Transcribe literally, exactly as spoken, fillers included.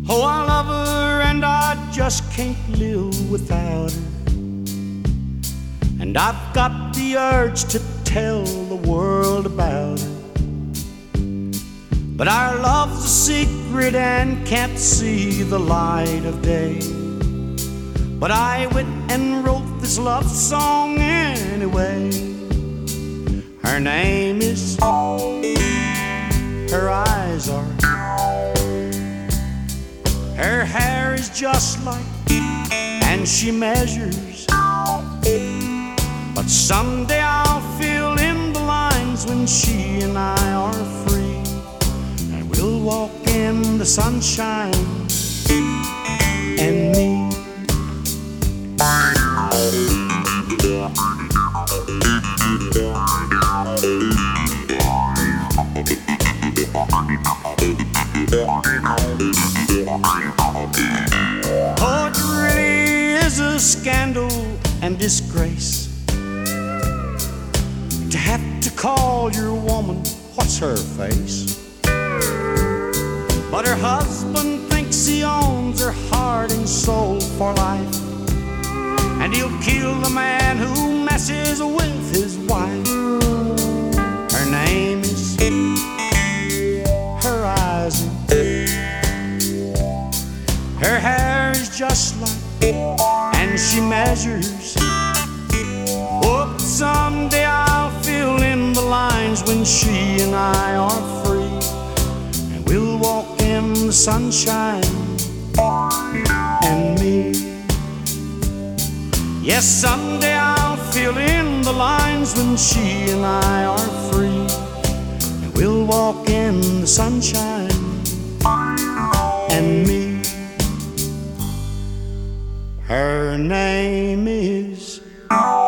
Oh, I love her and I just can't live without her. And I've got the urge to tell the world about her. But our love's a secret and can't see the light of day. But I went and wrote this love song anyway. Her name is, her eyes are, her hair is just like, and she measures. But someday I'll fill in the lines when she and I are free, and we'll walk in the sunshine and me. Oh, it really is a scandal and disgrace to have to call your woman what's her face. But her husband thinks he owns her heart and soul for life, and he'll kill the man who messes with his wife. Her name is, her eyes are, her hair is just like, and she measures. Oh, someday I'll fill in the lines when she and I are free, and we'll walk in the sunshine and me. Yes, someday I'll fill in the lines when she and I are free, and we'll walk in the sunshine and me. Her name is